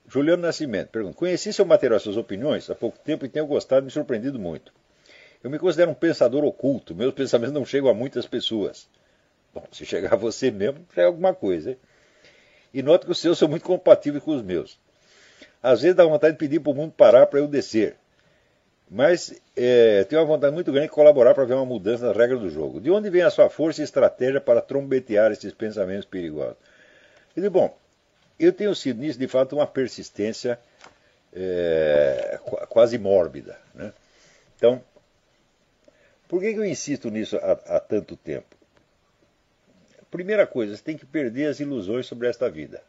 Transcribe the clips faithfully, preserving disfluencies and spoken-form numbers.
Juliano Nascimento pergunta: conheci seu material e suas opiniões há pouco tempo e tenho gostado e me surpreendido muito. Eu me considero um pensador oculto, meus pensamentos não chegam a muitas pessoas. Bom, se chegar a você mesmo, já é alguma coisa, hein? E noto que os seus são muito compatíveis com os meus. Às vezes dá vontade de pedir para o mundo parar para eu descer. Mas é, tenho uma vontade muito grande de colaborar para ver uma mudança nas regras do jogo. De onde vem a sua força e estratégia para trombetear esses pensamentos perigosos? Eu digo, bom, eu tenho sido nisso, de fato, uma persistência é, quase mórbida, né? Então, por que eu insisto nisso há, há tanto tempo? Primeira coisa, você tem que perder as ilusões sobre esta vida.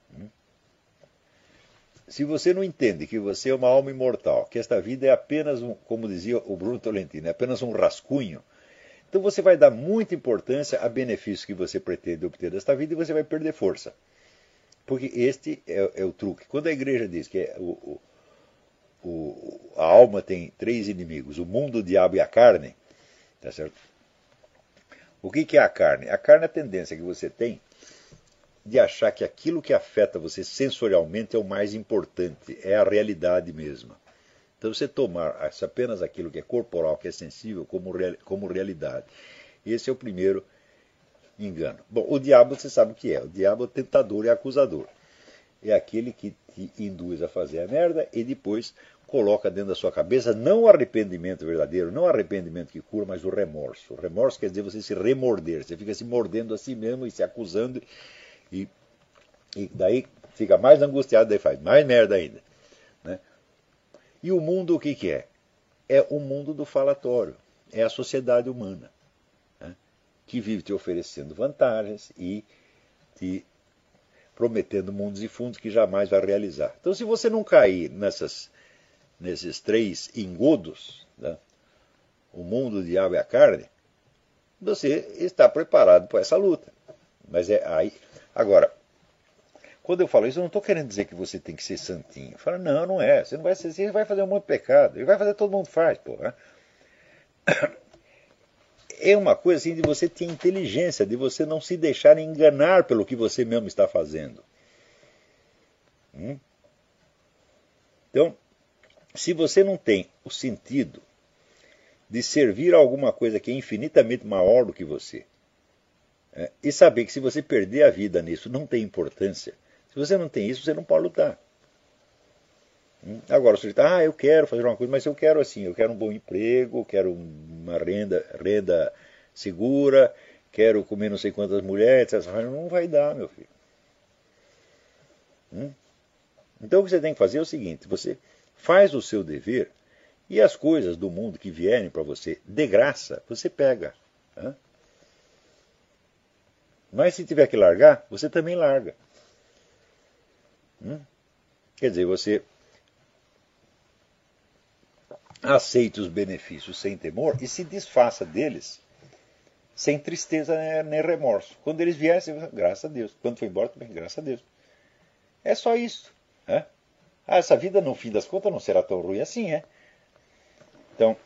Se você não entende que você é uma alma imortal, que esta vida é apenas um, como dizia o Bruno Tolentino, é apenas um rascunho, então você vai dar muita importância a benefícios que você pretende obter desta vida e você vai perder força. Porque este é, é o truque. Quando a igreja diz que é o, o, o, a alma tem três inimigos, o mundo, o diabo e a carne, tá certo? O que, que é a carne? A carne é a tendência que você tem de achar que aquilo que afeta você sensorialmente é o mais importante, é a realidade mesma. Então você tomar apenas aquilo que é corporal, que é sensível, como, real, como realidade. Esse é o primeiro engano. Bom, o diabo você sabe o que é. O diabo é o tentador e acusador. É aquele que te induz a fazer a merda e depois coloca dentro da sua cabeça não o arrependimento verdadeiro, não o arrependimento que cura, mas o remorso. O remorso quer dizer você se remorder. Você fica se mordendo a si mesmo e se acusando. E, e daí fica mais angustiado, daí faz mais merda ainda, né? E o mundo o que, que é? É o mundo do falatório, é a sociedade humana, né? Que vive te oferecendo vantagens e te prometendo mundos e fundos que jamais vai realizar. Então se você não cair nessas, nesses três engodos, né? O mundo, o diabo e a carne, você está preparado para essa luta. Mas é aí... Agora, quando eu falo isso, eu não estou querendo dizer que você tem que ser santinho. Eu falo, não, não é. Você não vai ser, você vai fazer um monte de pecado. Ele vai fazer, todo mundo faz, porra. É uma coisa assim de você ter inteligência, de você não se deixar enganar pelo que você mesmo está fazendo. Hum? Então, se você não tem o sentido de servir a alguma coisa que é infinitamente maior do que você, é, e saber que se você perder a vida nisso não tem importância, se você não tem isso, você não pode lutar. Hum? Agora, o sujeito, ah, eu quero fazer uma coisa, mas eu quero assim, eu quero um bom emprego, quero uma renda, renda segura, quero comer não sei quantas mulheres, etcétera. Não vai dar, meu filho. Hum? Então o que você tem que fazer é o seguinte, você faz o seu dever e as coisas do mundo que vierem para você de graça, você pega. Hein? Mas se tiver que largar, você também larga. Hum? Quer dizer, você aceita os benefícios sem temor e se desfaça deles sem tristeza nem remorso. Quando eles vierem, você vai, graças a Deus. Quando for embora, também, graças a Deus. É só isso. Né? Ah, essa vida, no fim das contas, não será tão ruim assim, é? Então,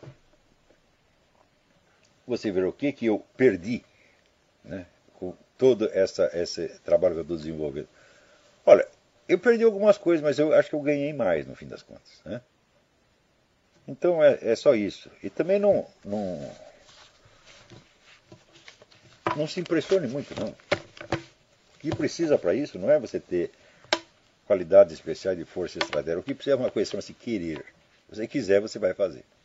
você vê o que, que eu perdi, né? Com todo essa, esse trabalho que eu estou desenvolvendo. Olha, eu perdi algumas coisas, mas eu acho que eu ganhei mais no fim das contas. Né? Então é, é só isso. E também não, não, não se impressione muito, não. O que precisa para isso não é você ter qualidades especiais de força e estratégia. O que precisa é uma coisa que chama-se querer. Se você quiser, você vai fazer.